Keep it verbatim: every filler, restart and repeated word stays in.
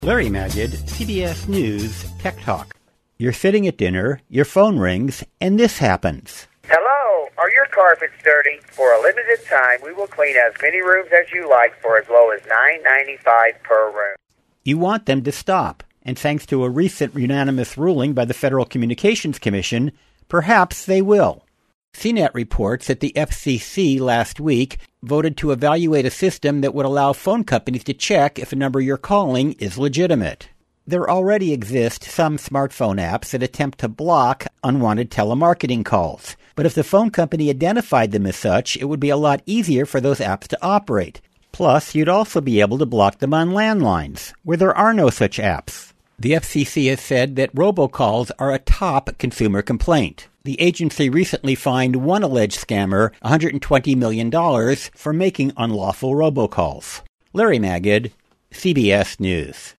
Larry Magid, C B S News Tech Talk. You're sitting at dinner, your phone rings, and this happens. Hello, are your carpets dirty? For a limited time, we will clean as many rooms as you like for as low as nine dollars and ninety-five cents per room. You want them to stop, and thanks to a recent unanimous ruling by the Federal Communications Commission, perhaps they will. C net reports that the F C C last week voted to evaluate a system that would allow phone companies to check if a number you're calling is legitimate. There already exist some smartphone apps that attempt to block unwanted telemarketing calls. But if the phone company identified them as such, it would be a lot easier for those apps to operate. Plus, you'd also be able to block them on landlines, where there are no such apps. The F C C has said that robocalls are a top consumer complaint. The agency recently fined one alleged scammer one hundred twenty million dollars for making unlawful robocalls. Larry Magid, C B S News.